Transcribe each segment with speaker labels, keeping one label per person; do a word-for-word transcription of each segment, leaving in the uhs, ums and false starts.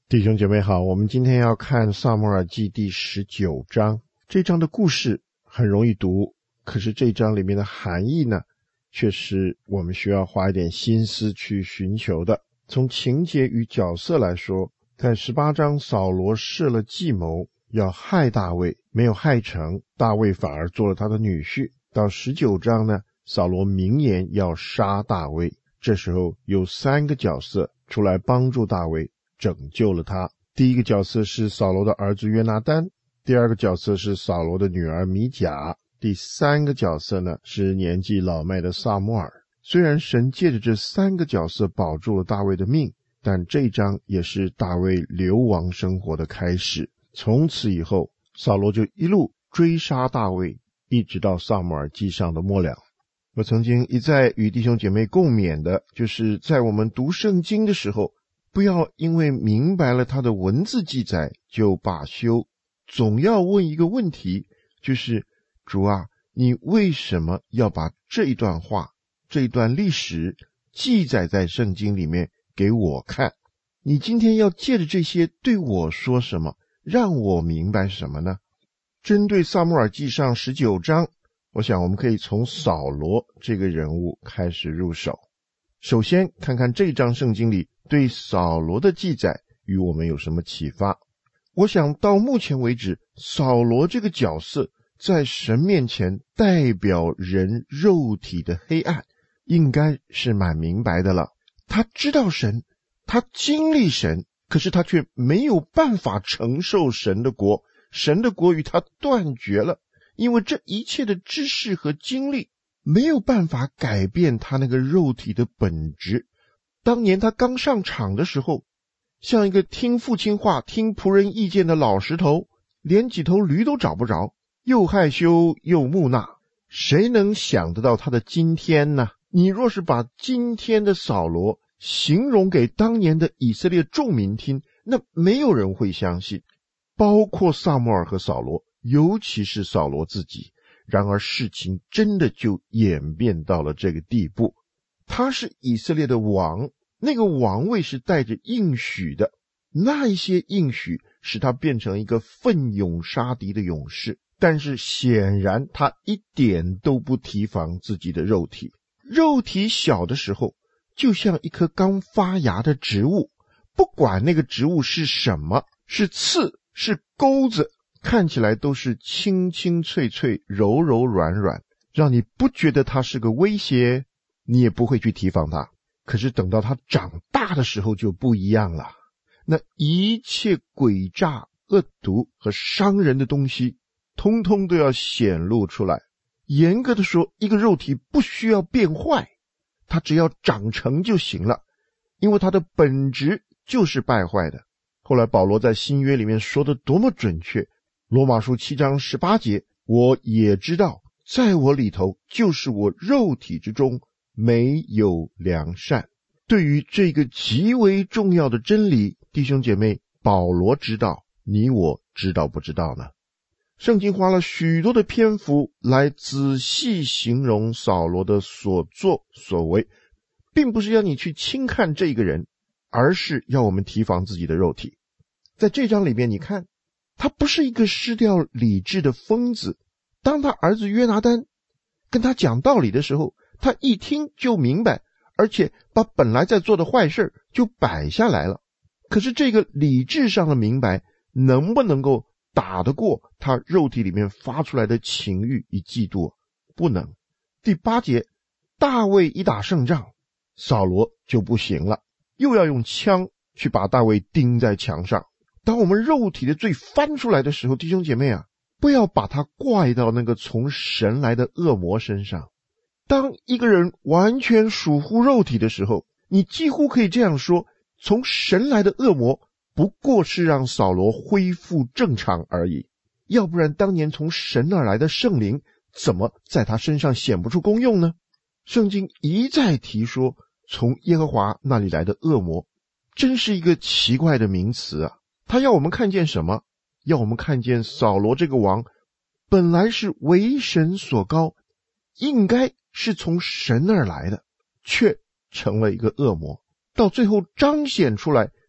Speaker 1: 弟兄姐妹好，我们今天要看撒母耳记第十九章。这章的故事很容易读，可是这章里面的含义呢，却是我们需要花一点心思去寻求的。从情节与角色来说，在十八章扫罗设了计谋要害大卫，没有害成，大卫反而做了他的女婿。到十九章呢，扫罗明言要杀大卫，这时候有三个角色出来帮助大卫，拯救了他。第一个角色是扫罗的儿子约拿单，第二个角色是扫罗的女儿米甲，第三个角色呢是年纪老迈的撒母耳。虽然神借着这三个角色保住了大卫的命，但这一章也是大卫流亡生活的开始。从此以后，扫罗就一路追杀大卫，一直到撒母耳记上的末了。我曾经一再与弟兄姐妹共勉的，就是在我们读圣经的时候，不要因为明白了他的文字记载就罢休，总要问一个问题，就是主啊，你为什么要把这一段话，这一段历史记载在圣经里面给我看？你今天要借着这些对我说什么，让我明白什么呢？针对撒母耳记上十九章，我想我们可以从扫罗这个人物开始入手。首先看看这章圣经里对扫罗的记载与我们有什么启发。我想到目前为止，扫罗这个角色在神面前代表人肉体的黑暗，应该是蛮明白的了。他知道神，他经历神，可是他却没有办法承受神的国，神的国与他断绝了，因为这一切的知识和经历没有办法改变他那个肉体的本质。当年他刚上场的时候，像一个听父亲话听仆人意见的老石头，连几头驴都找不着，又害羞又木讷。谁能想得到他的今天呢？你若是把今天的扫罗形容给当年的以色列众民听，那没有人会相信，包括撒母耳和扫罗，尤其是扫罗自己。然而事情真的就演变到了这个地步，他是以色列的王，那个王位是带着应许的，那一些应许使他变成一个奋勇杀敌的勇士，但是显然他一点都不提防自己的肉体。肉体小的时候就像一棵刚发芽的植物，不管那个植物是什么，是刺是钩子，看起来都是清清脆脆柔柔软软，让你不觉得它是个威胁，你也不会去提防它。可是等到它长大的时候就不一样了，那一切诡诈恶毒和伤人的东西通通都要显露出来。严格的说，一个肉体不需要变坏，它只要长成就行了，因为它的本质就是败坏的。后来保罗在新约里面说的多么准确，罗马书七章十八节，我也知道在我里头，就是我肉体之中没有良善。对于这个极为重要的真理，弟兄姐妹，保罗知道，你我知道不知道呢？圣经花了许多的篇幅来仔细形容扫罗的所作所为，并不是要你去轻看这个人，而是要我们提防自己的肉体。在这章里面，你看他不是一个失掉理智的疯子。当他儿子约拿单跟他讲道理的时候，他一听就明白，而且把本来在做的坏事就摆下来了。可是这个理智上的明白能不能够打得过他肉体里面发出来的情欲与嫉妒？不能。第八节，大卫一打胜仗，扫罗就不行了，又要用枪去把大卫钉在墙上。当我们肉体的罪翻出来的时候，弟兄姐妹啊，不要把它怪到那个从神来的恶魔身上。当一个人完全属乎肉体的时候，你几乎可以这样说，从神来的恶魔不过是让扫罗恢复正常而已，要不然当年从神而来的圣灵怎么在他身上显不出功用呢？圣经一再提说从耶和华那里来的恶魔，真是一个奇怪的名词啊！他要我们看见什么？要我们看见扫罗这个王本来是为神所膏，应该是从神而来的，却成了一个恶魔，到最后彰显出来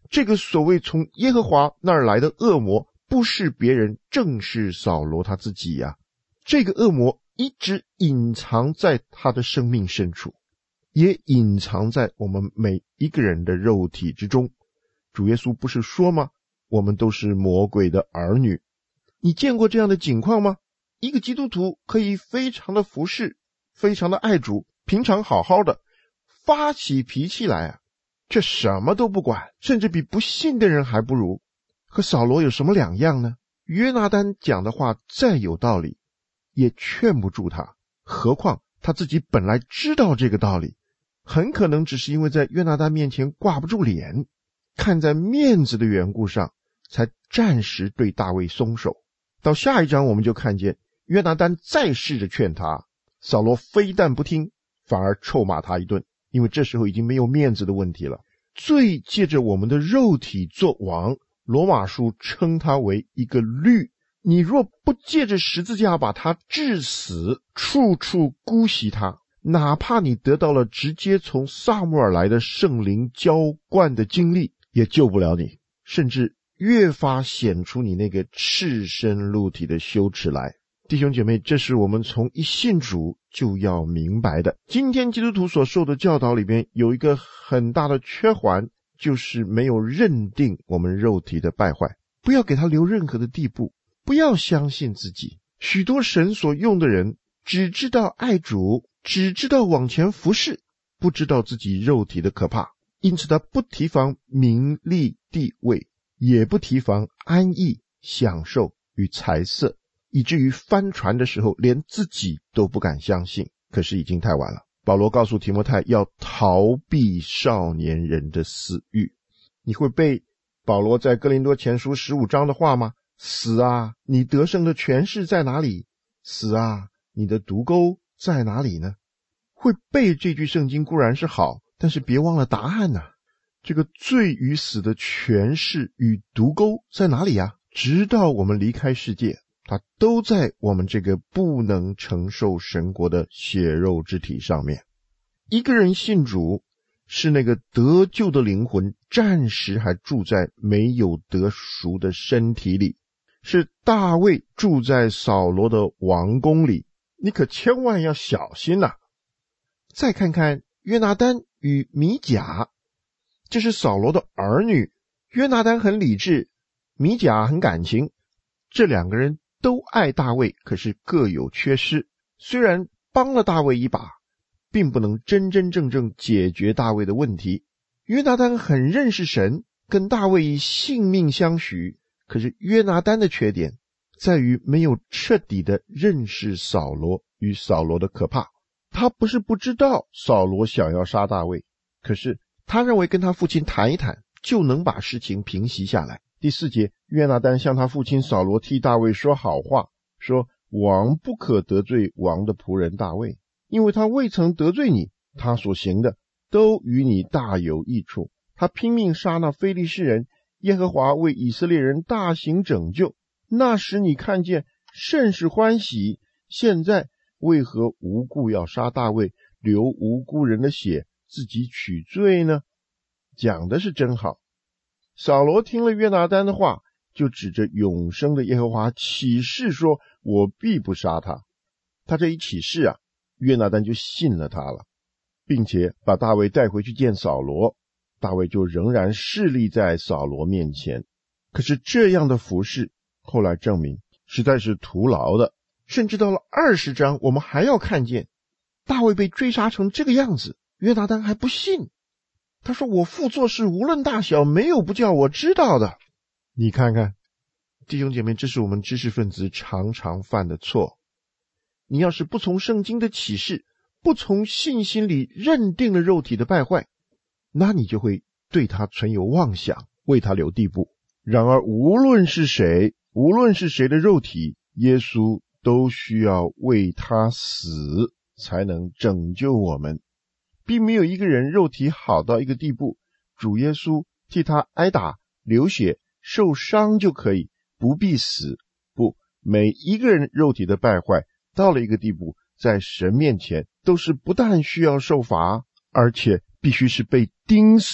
Speaker 1: 这个所谓从耶和华那儿来的恶魔，不是别人，正是扫罗他自己呀、啊。这个恶魔一直隐藏在他的生命深处，也隐藏在我们每一个人的肉体之中。主耶稣不是说吗？我们都是魔鬼的儿女。你见过这样的景况吗？一个基督徒可以非常的服侍，非常的爱主，平常好好的，发起脾气来啊，却什么都不管，甚至比不信的人还不如。和扫罗有什么两样呢？约拿单讲的话再有道理，也劝不住他，何况他自己本来知道这个道理，很可能只是因为在约拿单面前挂不住脸，看在面子的缘故上，才暂时对大卫松手。到下一章我们就看见约拿单再试着劝他，扫罗非但不听，反而臭骂他一顿，因为这时候已经没有面子的问题了。罪借着我们的肉体作王，罗马书称它为一个律，你若不借着十字架把它治死，处处姑息它，哪怕你得到了直接从撒母耳来的圣灵浇灌的经历，也救不了你，甚至越发显出你那个赤身露体的羞耻来。弟兄姐妹，这是我们从一信主就要明白的。今天基督徒所受的教导里边有一个很大的缺环，就是没有认定我们肉体的败坏，不要给他留任何的地步，不要相信自己。许多神所用的人只知道爱主，只知道往前服侍，不知道自己肉体的可怕，因此他不提防名利地位，也不提防安逸享受与财色，以至于翻船的时候连自己都不敢相信，可是已经太晚了。保罗告诉提摩太要逃避少年人的私欲。你会背保罗在哥林多前书十五章的话吗？死啊，你得胜的权势在哪里？死啊，你的毒钩在哪里呢？会背这句圣经固然是好，但是别忘了答案啊。这个罪与死的权势与毒钩在哪里啊？直到我们离开世界，它都在我们这个不能承受神国的血肉之体上面。一个人信主，是那个得救的灵魂暂时还住在没有得赎的身体里，是大卫住在扫罗的王宫里，你可千万要小心啊。再看看约拿单与米甲，这是扫罗的儿女，约拿单很理智，米甲很感情，这两个人都爱大卫，可是各有缺失。虽然帮了大卫一把，并不能真真正正解决大卫的问题。约拿单很认识神，跟大卫以性命相许，可是约拿单的缺点在于没有彻底的认识扫罗与扫罗的可怕。他不是不知道扫罗想要杀大卫，可是他认为跟他父亲谈一谈就能把事情平息下来。第四节，约拿单向他父亲扫罗替大卫说好话，说王不可得罪王的仆人大卫，因为他未曾得罪你，他所行的都与你大有益处。他拼命杀那非利士人，耶和华为以色列人大行拯救，那时你看见甚是欢喜，现在为何无故要杀大卫，流无辜人的血，自己取罪呢？讲的是真好。扫罗听了约拿单的话，就指着永生的耶和华起誓说，我必不杀他。他这一起誓啊，约拿单就信了他了，并且把大卫带回去见扫罗，大卫就仍然侍立在扫罗面前。可是这样的服侍后来证明实在是徒劳的，甚至到了二十章我们还要看见大卫被追杀成这个样子，约拿单还不信，他说我父做事无论大小，没有不叫我知道的。你看看弟兄姐妹，这是我们知识分子常常犯的错。你要是不从圣经的启示，不从信心里认定了肉体的败坏，那你就会对他存有妄想，为他留地步。然而无论是谁，无论是谁的肉体，耶稣都需要为他死，才能拯救我们。并没有一个人肉体好到一个地步，主耶稣替他挨打、流血、受伤就可以，不必死。不，每一个人肉体的败坏到了一个地步，在神面前都是不但需要受罚，而且必须是被钉死、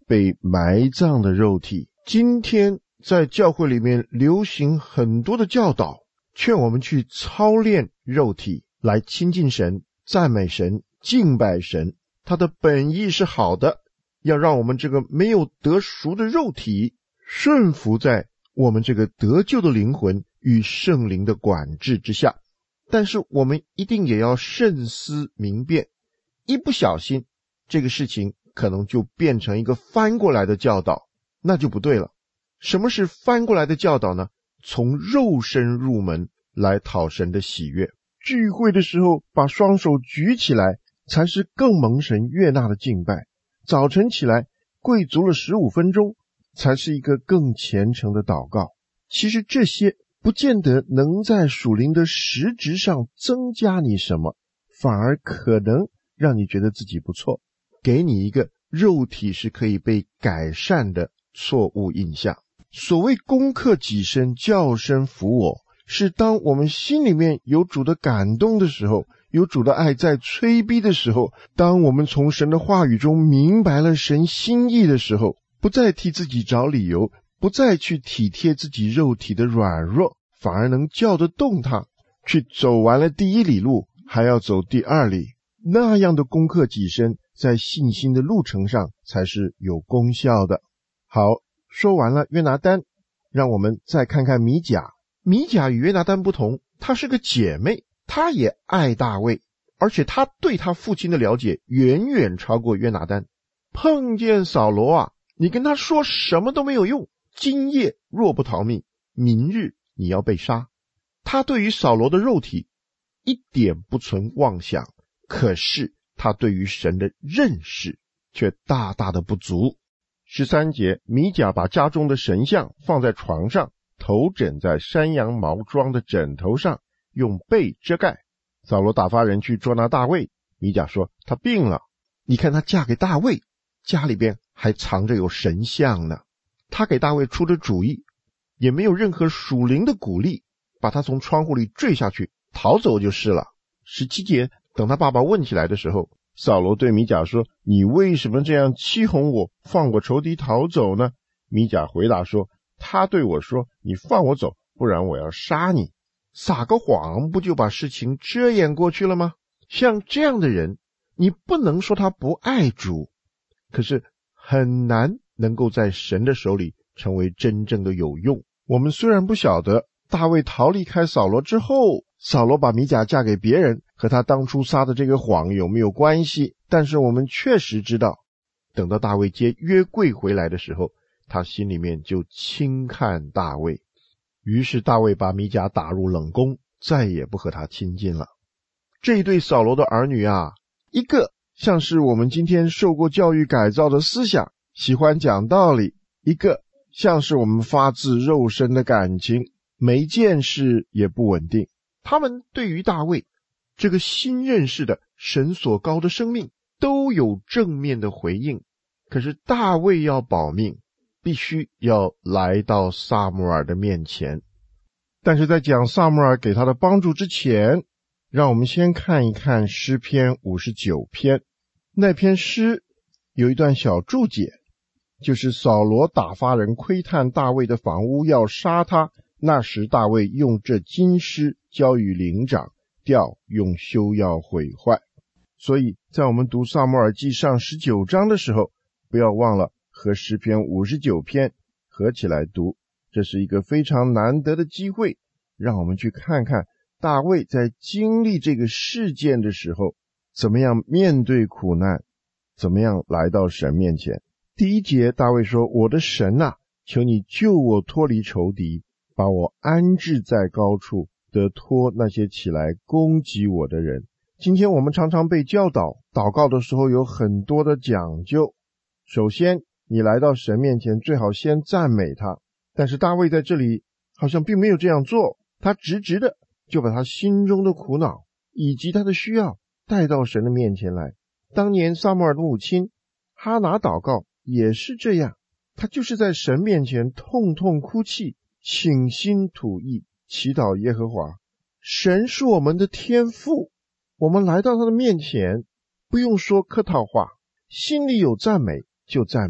Speaker 1: 被埋葬的肉体。今天在教会里面流行很多的教导，劝我们去操练肉体，来亲近神、赞美神、敬拜神。它的本意是好的，要让我们这个没有得赎的肉体顺服在我们这个得救的灵魂与圣灵的管制之下。但是我们一定也要慎思明辨，一不小心这个事情可能就变成一个翻过来的教导，那就不对了。什么是翻过来的教导呢？从肉身入门来讨神的喜悦。聚会的时候把双手举起来，才是更蒙神悦纳的敬拜。早晨起来跪足了十五分钟，才是一个更虔诚的祷告。其实这些不见得能在属灵的实质上增加你什么，反而可能让你觉得自己不错，给你一个肉体是可以被改善的错误印象。所谓攻克己身，叫声服我，是当我们心里面有主的感动的时候，有主的爱在催逼的时候，当我们从神的话语中明白了神心意的时候，不再替自己找理由，不再去体贴自己肉体的软弱，反而能叫得动他，去走完了第一里路，还要走第二里。那样的攻克己身，在信心的路程上才是有功效的。好，说完了约拿单，让我们再看看米甲。米甲与约拿单不同，她是个姐妹，她也爱大卫，而且她对她父亲的了解远远超过约拿单。碰见扫罗啊，你跟他说什么都没有用，今夜若不逃命，明日你要被杀。他对于扫罗的肉体一点不存妄想，可是他对于神的认识却大大的不足。十三节，米甲把家中的神像放在床上，头枕在山羊毛装的枕头上，用被遮盖。扫罗打发人去捉拿大卫，米甲说他病了。你看他嫁给大卫，家里边还藏着有神像呢。他给大卫出的主意也没有任何属灵的鼓励，把他从窗户里坠下去逃走就是了。十七节，等他爸爸问起来的时候，扫罗对米甲说，你为什么这样欺哄我，放我仇敌逃走呢？米甲回答说，他对我说，你放我走，不然我要杀你。撒个谎不就把事情遮掩过去了吗？像这样的人，你不能说他不爱主，可是很难能够在神的手里成为真正的有用。我们虽然不晓得大卫逃离开扫罗之后，扫罗把米甲嫁给别人和他当初撒的这个谎有没有关系，但是我们确实知道，等到大卫接约柜回来的时候，他心里面就轻看大卫。于是大卫把米甲打入冷宫，再也不和他亲近了。这一对扫罗的儿女啊，一个像是我们今天受过教育改造的思想，喜欢讲道理；一个像是我们发自肉身的感情，没见识也不稳定。他们对于大卫这个新认识的神所高的生命都有正面的回应，可是大卫要保命，必须要来到撒母耳的面前。但是在讲撒母耳给他的帮助之前，让我们先看一看诗篇五十九篇。那篇诗有一段小注解，就是扫罗打发人窥探大卫的房屋，要杀他。那时大卫用这金狮交与灵长，调用修要毁坏。所以在我们读撒母耳记上十九章的时候，不要忘了和诗篇五十九篇合起来读，这是一个非常难得的机会，让我们去看看大卫在经历这个事件的时候，怎么样面对苦难，怎么样来到神面前。第一节大卫说，我的神啊，求你救我脱离仇敌，把我安置在高处，得脱那些起来攻击我的人。今天我们常常被教导，祷告的时候有很多的讲究。首先你来到神面前，最好先赞美他。但是大卫在这里好像并没有这样做，他直直的就把他心中的苦恼以及他的需要带到神的面前来。当年撒母耳的母亲哈拿祷告也是这样，他就是在神面前痛痛哭泣，倾心吐意，祈祷耶和华。神是我们的天父，我们来到他的面前，不用说客套话，心里有赞美就赞美，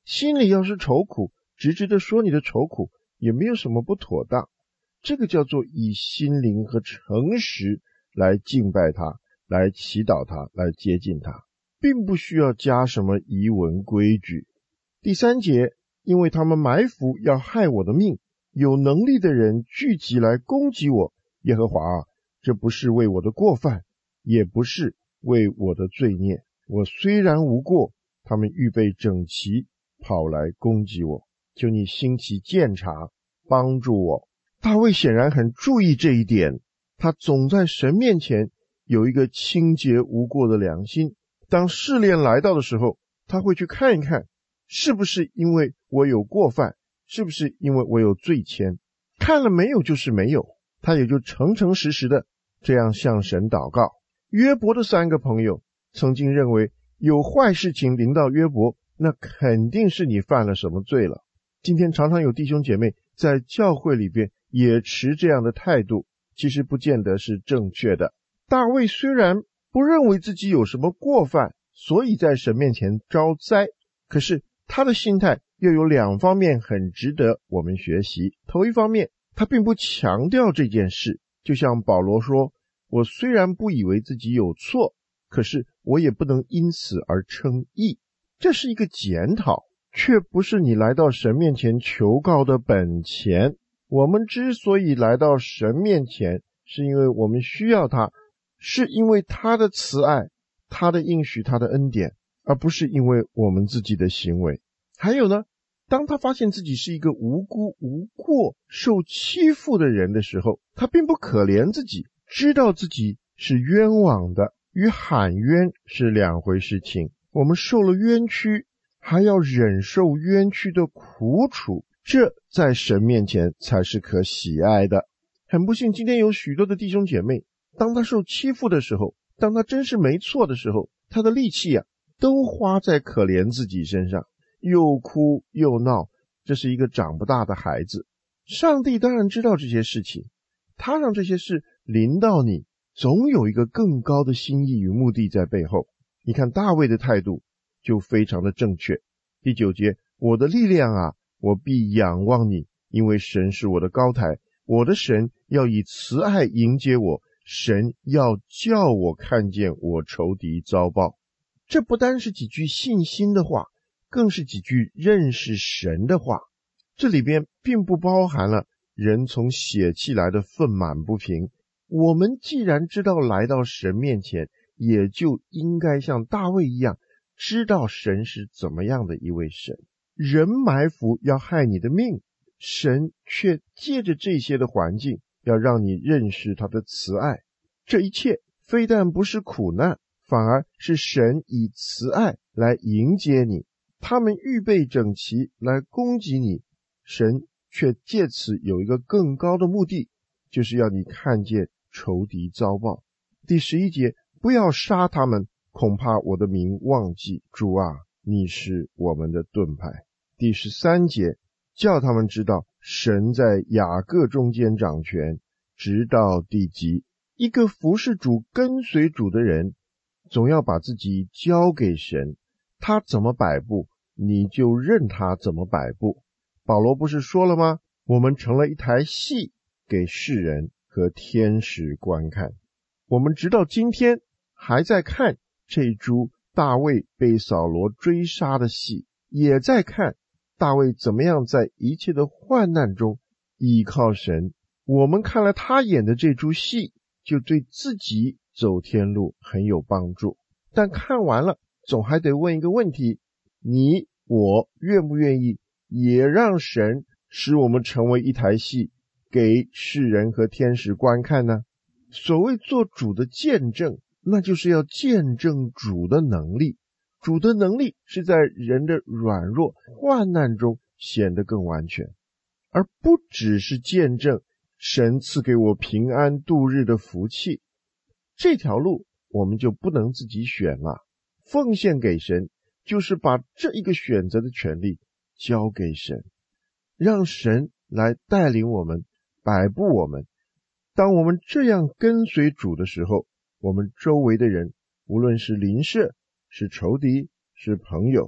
Speaker 1: 心里要是愁苦，直直的说你的愁苦，也没有什么不妥当。这个叫做以心灵和诚实来敬拜他，来祈祷他，来接近他，并不需要加什么仪文规矩。第三节，因为他们埋伏要害我的命，有能力的人聚集来攻击我。耶和华啊，这不是为我的过犯，也不是为我的罪孽。我虽然无过，他们预备整齐，跑来攻击我。求你兴起鉴察，帮助我。大卫显然很注意这一点，他总在神面前有一个清洁无过的良心。当试炼来到的时候，他会去看一看，是不是因为我有过犯，是不是因为我有罪愆。看了没有就是没有，他也就诚诚实实的这样向神祷告。约伯的三个朋友曾经认为有坏事情临到约伯，那肯定是你犯了什么罪了。今天常常有弟兄姐妹在教会里边也持这样的态度，其实不见得是正确的。大卫虽然不认为自己有什么过犯，所以在神面前招灾，可是他的心态又有两方面很值得我们学习。头一方面，他并不强调这件事，就像保罗说，我虽然不以为自己有错，可是我也不能因此而称义。这是一个检讨，却不是你来到神面前求告的本钱。我们之所以来到神面前，是因为我们需要他，是因为他的慈爱，他的应许，他的恩典，而不是因为我们自己的行为。还有呢，当他发现自己是一个无辜无过受欺负的人的时候，他并不可怜自己，知道自己是冤枉的，与喊冤是两回事情。我们受了冤屈，还要忍受冤屈的苦楚，这在神面前才是可喜爱的。很不幸，今天有许多的弟兄姐妹，当他受欺负的时候，当他真是没错的时候，他的力气啊，都花在可怜自己身上，又哭又闹，这是一个长不大的孩子。上帝当然知道这些事情，他让这些事临到你，总有一个更高的心意与目的在背后。你看大卫的态度就非常的正确。第九节，我的力量啊，我必仰望你，因为神是我的高台，我的神要以慈爱迎接我，神要叫我看见我仇敌遭报。这不单是几句信心的话，更是几句认识神的话。这里边并不包含了人从血气来的愤满不平。我们既然知道来到神面前，也就应该像大卫一样，知道神是怎么样的一位神。人埋伏要害你的命，神却借着这些的环境，要让你认识他的慈爱。这一切非但不是苦难，反而是神以慈爱来迎接你。他们预备整齐来攻击你，神却借此有一个更高的目的，就是要你看见仇敌遭报。第十一节，不要杀他们，恐怕我的名忘记。主啊，你是我们的盾牌。第十三节，叫他们知道神在雅各中间掌权，直到地极。一个服侍主跟随主的人，总要把自己交给神，他怎么摆布，你就任他怎么摆布。保罗不是说了吗？我们成了一台戏，给世人和天使观看。我们直到今天还在看这出大卫被扫罗追杀的戏，也在看大卫怎么样在一切的患难中依靠神。我们看了他演的这出戏，就对自己走天路很有帮助。但看完了，总还得问一个问题，你我愿不愿意也让神使我们成为一台戏，给世人和天使观看呢？所谓做主的见证，那就是要见证主的能力。主的能力是在人的软弱患难中显得更完全，而不只是见证神赐给我平安度日的福气。这条路我们就不能自己选了，奉献给神就是把这一个选择的权利交给神，让神来带领我们，摆布我们。当我们这样跟随主的时候，我们周围的人，无论是邻舍，是仇敌，是朋友，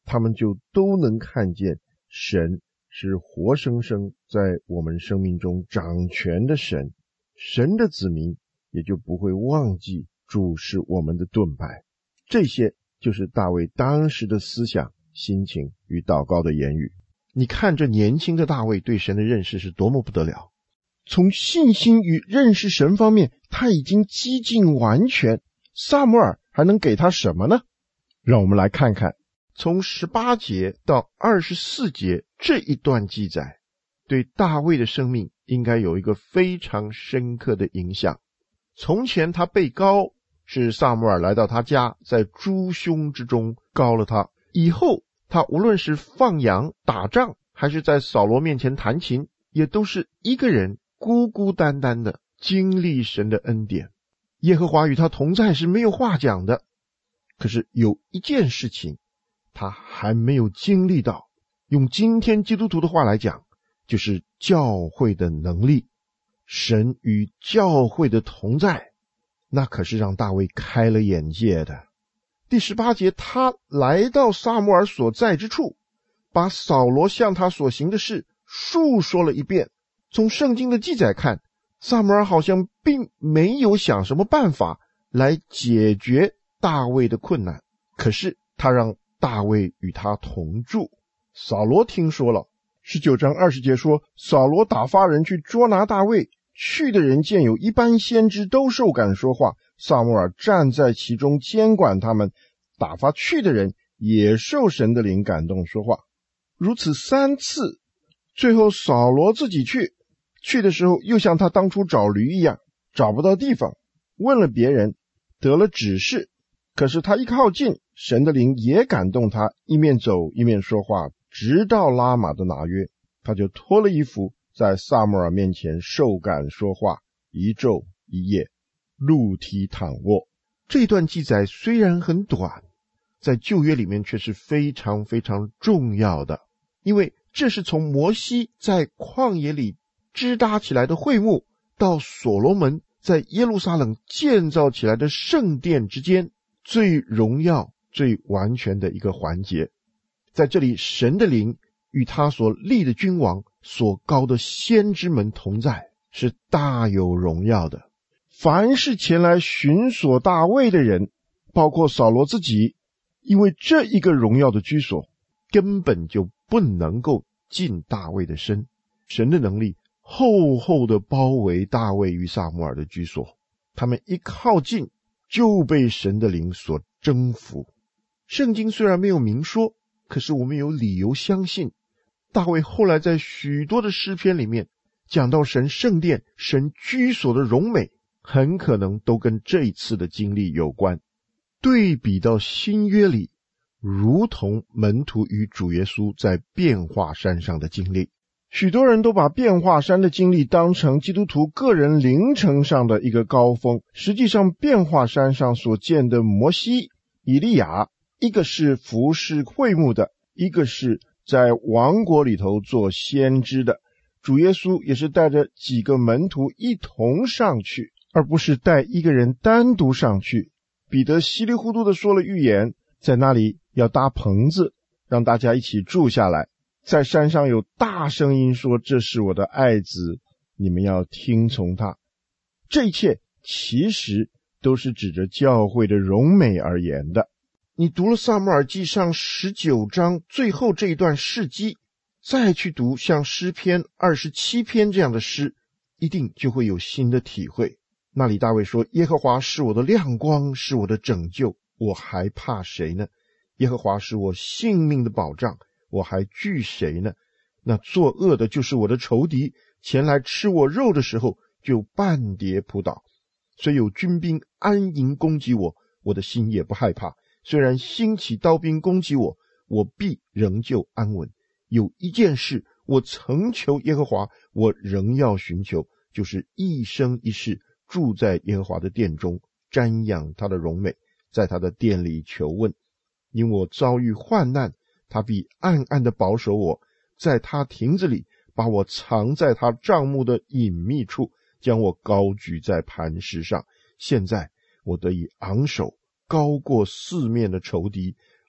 Speaker 1: 他们就都能看见神是活生生在我们生命中掌权的神，神的子民也就不会忘记主是我们的盾牌。这些就是大卫当时的思想、心情与祷告的言语。你看这年轻的大卫对神的认识是多么不得了，从信心与认识神方面他已经几近完全，撒母耳还能给他什么呢？让我们来看看从十八节到二十四节这一段记载，对大卫的生命应该有一个非常深刻的影响。从前他被膏，是撒母耳来到他家，在猪胸之中膏了他。以后他无论是放羊、打仗，还是在扫罗面前弹琴，也都是一个人孤孤单单的经历神的恩典。耶和华与他同在是没有话讲的。可是有一件事情他还没有经历到，用今天基督徒的话来讲，就是教会的能力。神与教会的同在，那可是让大卫开了眼界的。第十八节，他来到撒母耳所在之处，把扫罗向他所行的事述说了一遍。从圣经的记载看，撒母耳好像并没有想什么办法来解决大卫的困难，可是他让大卫与他同住。扫罗听说了，十九章二十节说，扫罗打发人去捉拿大卫，去的人见有一般先知都受感说话，撒母耳站在其中监管他们，打发去的人也受神的灵感动说话。如此三次，最后扫罗自己去，去的时候又像他当初找驴一样，找不到地方，问了别人，得了指示。可是他一靠近，神的灵也感动他，一面走一面说话，直到拉玛的拿约，他就脱了衣服，在撒母耳面前受感说话，一昼一夜，露体躺卧。这段记载虽然很短，在旧约里面却是非常非常重要的，因为这是从摩西在旷野里支搭起来的会幕，到所罗门在耶路撒冷建造起来的圣殿之间最荣耀、最完全的一个环节。在这里，神的灵与他所立的君王、所膏的先知们同在，是大有荣耀的。凡是前来寻索大卫的人，包括扫罗自己，因为这一个荣耀的居所，根本就不能够进大卫的身。神的能力厚厚的包围大卫与撒母耳的居所，他们一靠近就被神的灵所征服。圣经虽然没有明说，可是我们有理由相信，大卫后来在许多的诗篇里面讲到神圣殿、神居所的荣美，很可能都跟这一次的经历有关。对比到新约里，如同门徒与主耶稣在变化山上的经历，许多人都把变化山的经历当成基督徒个人灵程上的一个高峰。实际上，变化山上所见的摩西、以利亚，一个是服侍会幕的，一个是在王国里头做先知的。主耶稣也是带着几个门徒一同上去，而不是带一个人单独上去。彼得稀里糊涂地说了预言，在那里要搭棚子，让大家一起住下来。在山上有大声音说，这是我的爱子，你们要听从他。这一切其实都是指着教会的荣美而言的。你读了撒母耳记上十九章最后这一段事迹，再去读像诗篇二十七篇这样的诗，一定就会有新的体会。那里大卫说，耶和华是我的亮光，是我的拯救，我还怕谁呢？耶和华是我性命的保障，我还惧谁呢？那作恶的就是我的仇敌，前来吃我肉的时候就半跌扑倒。虽有军兵安营攻击我，我的心也不害怕。虽然兴起刀兵攻击我，我必仍旧安稳。有一件事我曾求耶和华，我仍要寻求，就是一生一世住在耶和华的殿中，瞻仰他的荣美，在他的殿里求问。因我遭遇患难，他必暗暗地保守我，在他亭子里把我藏在他帐幕的隐秘处，将我高举在磐石上。现在我得以昂首，高过四面的仇敌，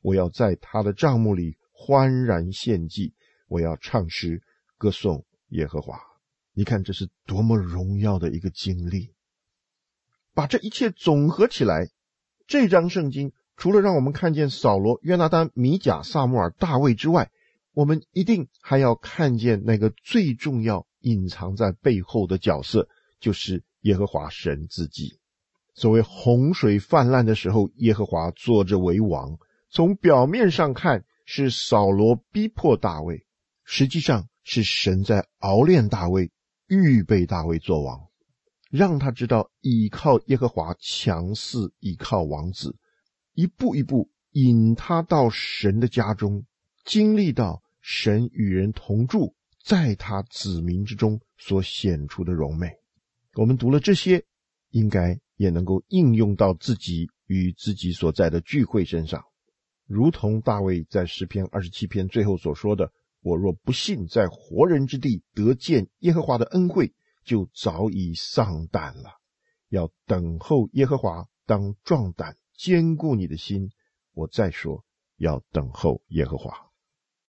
Speaker 1: 我要在他的帐幕里欢然献祭，我要唱诗歌颂耶和华。你看这是多么荣耀的一个经历。把这一切总合起来，这章圣经除了让我们看见扫罗、约拿单、米甲、撒母耳、大卫之外，我们一定还要看见那个最重要隐藏在背后的角色，就是耶和华神自己。所谓洪水泛滥的时候，耶和华坐着为王，从表面上看是扫罗逼迫大卫，实际上是神在熬炼大卫，预备大卫做王，让他知道倚靠耶和华强似倚靠王子，一步一步引他到神的家中，经历到神与人同住，在他子民之中所显出的荣美。我们读了这些，应该也能够应用到自己与自己所在的聚会身上，如同大卫在诗篇二十七篇最后所说的，我若不信在活人之地得见耶和华的恩惠，就早已丧胆了。要等候耶和华，当壮胆，坚固你的心。我再说，要等候耶和华。